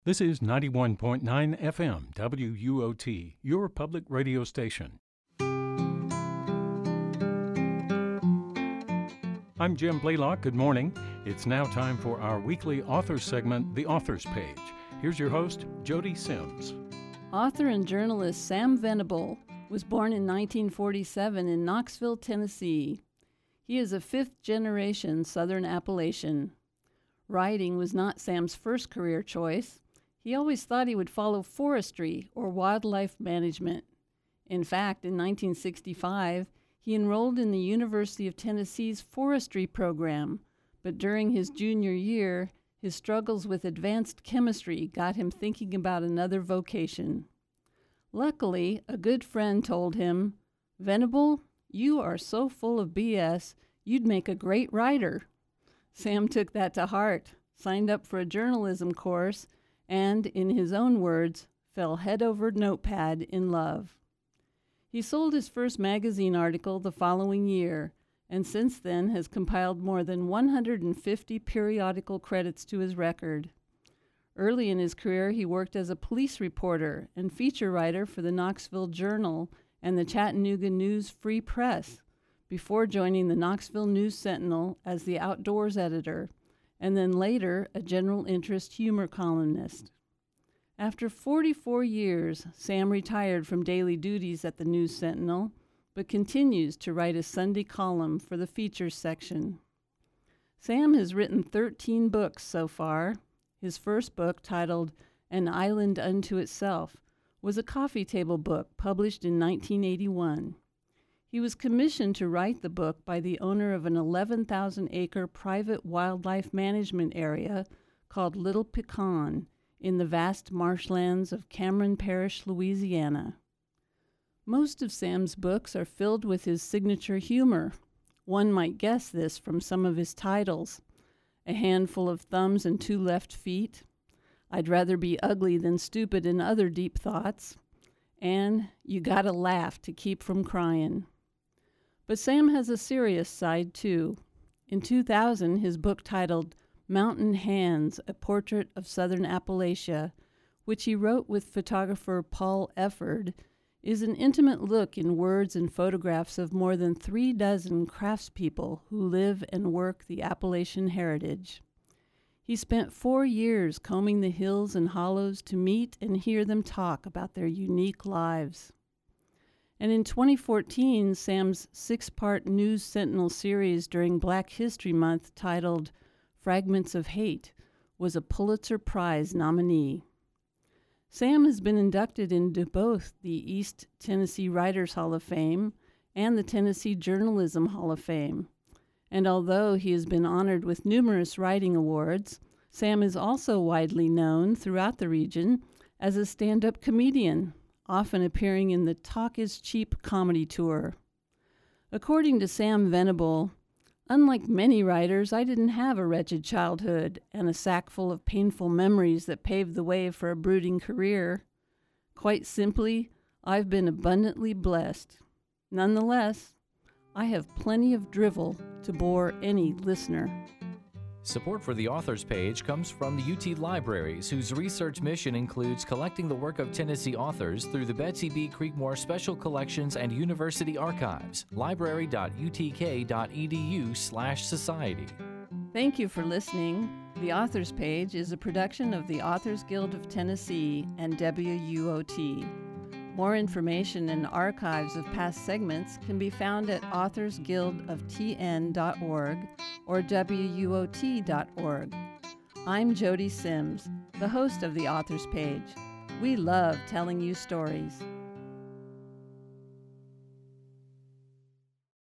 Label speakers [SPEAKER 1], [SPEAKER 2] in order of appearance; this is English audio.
[SPEAKER 1] This is 91.9 FM WUOT, your public radio station. I'm Jim Blaylock. Good morning. It's now time for our weekly authors segment, The Authors Page. Here's your host, Jody Sims.
[SPEAKER 2] Author and journalist Sam Venable was born in 1947 in Knoxville, Tennessee. He is a fifth-generation Southern Appalachian. Writing was not Sam's first career choice. He always thought he would follow forestry or wildlife management. In fact, in 1965, he enrolled in the University of Tennessee's forestry program, but during his junior year, his struggles with advanced chemistry got him thinking about another vocation. Luckily, a good friend told him, "Venable, you are so full of BS, you'd make a great writer." Sam took that to heart, signed up for a journalism course, and, in his own words, fell head over notepad in love. He sold his first magazine article the following year, and since then has compiled more than 150 periodical credits to his record. Early in his career, he worked as a police reporter and feature writer for the Knoxville Journal and the Chattanooga News Free Press, before joining the Knoxville News Sentinel as the outdoors editor, and then later a general interest humor columnist. After 44 years, Sam retired from daily duties at the News Sentinel, but continues to write a Sunday column for the features section. Sam has written 13 books so far. His first book, titled An Island Unto Itself, was a coffee table book published in 1981. He was commissioned to write the book by the owner of an 11,000-acre private wildlife management area called Little Pecan in the vast marshlands of Cameron Parish, Louisiana. Most of Sam's books are filled with his signature humor. One might guess this from some of his titles: A Handful of Thumbs and Two Left Feet, I'd Rather Be Ugly Than Stupid and Other Deep Thoughts, and You Gotta Laugh to Keep from Crying. But Sam has a serious side, too. In 2000, his book titled Mountain Hands, A Portrait of Southern Appalachia, which he wrote with photographer Paul Efford, is an intimate look in words and photographs of more than 36 craftspeople who live and work the Appalachian heritage. He spent 4 years combing the hills and hollows to meet and hear them talk about their unique lives. And in 2014, Sam's 6-part News Sentinel series during Black History Month, titled Fragments of Hate, was a Pulitzer Prize nominee. Sam has been inducted into both the East Tennessee Writers Hall of Fame and the Tennessee Journalism Hall of Fame. And although he has been honored with numerous writing awards, Sam is also widely known throughout the region as a stand-up comedian, often appearing in the Talk is Cheap comedy tour. According to Sam Venable, unlike many writers, I didn't have a wretched childhood and a sack full of painful memories that paved the way for a brooding career. Quite simply, I've been abundantly blessed. Nonetheless, I have plenty of drivel to bore any listener.
[SPEAKER 3] Support for the Authors Page comes from the UT Libraries, whose research mission includes collecting the work of Tennessee authors through the Betsy B. Creekmore Special Collections and University Archives. library.utk.edu/society.
[SPEAKER 2] Thank you for listening. The Authors Page is a production of the Authors Guild of Tennessee and WUOT. More information and archives of past segments can be found at authorsguildoftn.org or WUOT.org. I'm Jody Sims, the host of the Authors Page. We love telling you stories.